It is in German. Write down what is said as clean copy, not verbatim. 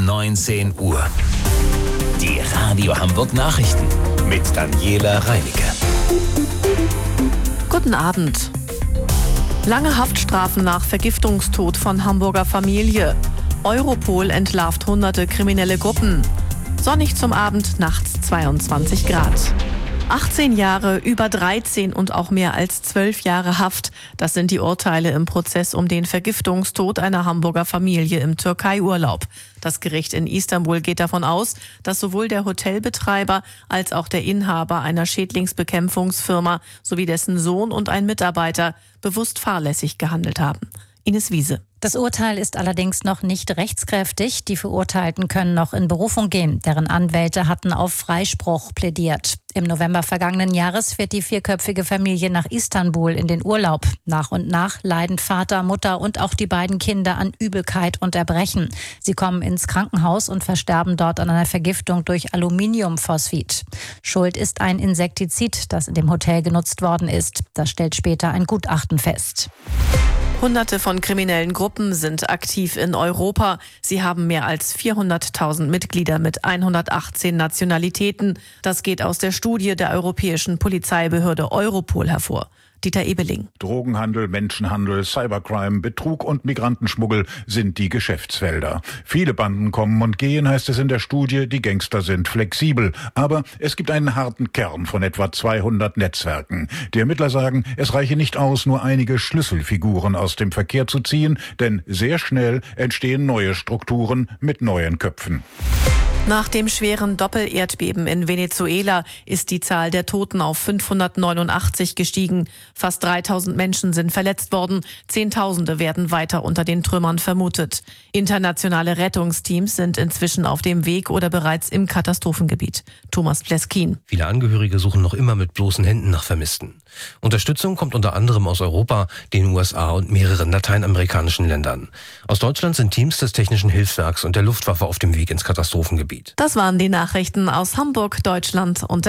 um 19 Uhr. Die Radio Hamburg Nachrichten mit Daniela Reinecke. Guten Abend. Lange Haftstrafen nach Vergiftungstod von Hamburger Familie. Europol entlarvt hunderte kriminelle Gruppen. Sonnig zum Abend, nachts 22 Grad. 18 Jahre, über 13 und auch mehr als 12 Jahre Haft. Das sind die Urteile im Prozess um den Vergiftungstod einer Hamburger Familie im Türkei-Urlaub. Das Gericht in Istanbul geht davon aus, dass sowohl der Hotelbetreiber als auch der Inhaber einer Schädlingsbekämpfungsfirma sowie dessen Sohn und ein Mitarbeiter bewusst fahrlässig gehandelt haben. Ines Wiese. Das Urteil ist allerdings noch nicht rechtskräftig. Die Verurteilten können noch in Berufung gehen. Deren Anwälte hatten auf Freispruch plädiert. Im November vergangenen Jahres fährt die vierköpfige Familie nach Istanbul in den Urlaub. Nach und nach leiden Vater, Mutter und auch die beiden Kinder an Übelkeit und Erbrechen. Sie kommen ins Krankenhaus und versterben dort an einer Vergiftung durch Aluminiumphosphid. Schuld ist ein Insektizid, das in dem Hotel genutzt worden ist. Das stellt später ein Gutachten fest. Hunderte von kriminellen Gruppen sind aktiv in Europa. Sie haben mehr als 400.000 Mitglieder mit 118 Nationalitäten. Das geht aus der Studie der europäischen Polizeibehörde Europol hervor. Dieter Ebeling. Drogenhandel, Menschenhandel, Cybercrime, Betrug und Migrantenschmuggel sind die Geschäftsfelder. Viele Banden kommen und gehen, heißt es in der Studie. Die Gangster sind flexibel. Aber es gibt einen harten Kern von etwa 200 Netzwerken. Die Ermittler sagen, es reiche nicht aus, nur einige Schlüsselfiguren aus dem Verkehr zu ziehen, denn sehr schnell entstehen neue Strukturen mit neuen Köpfen. Nach dem schweren Doppelerdbeben in Venezuela ist die Zahl der Toten auf 589 gestiegen. Fast 3000 Menschen sind verletzt worden. Zehntausende werden weiter unter den Trümmern vermutet. Internationale Rettungsteams sind inzwischen auf dem Weg oder bereits im Katastrophengebiet. Thomas Pleskin. Viele Angehörige suchen noch immer mit bloßen Händen nach Vermissten. Unterstützung kommt unter anderem aus Europa, den USA und mehreren lateinamerikanischen Ländern. Aus Deutschland sind Teams des Technischen Hilfswerks und der Luftwaffe auf dem Weg ins Katastrophengebiet. Das waren die Nachrichten aus Hamburg, Deutschland und der